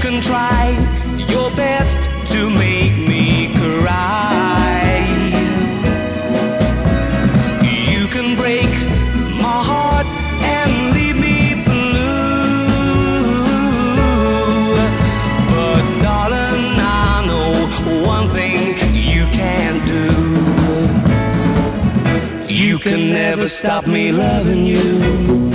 can try your best to make me cry. You can break my heart and leave me blue. But darling, I know one thing you can't do. You can never stop me loving you.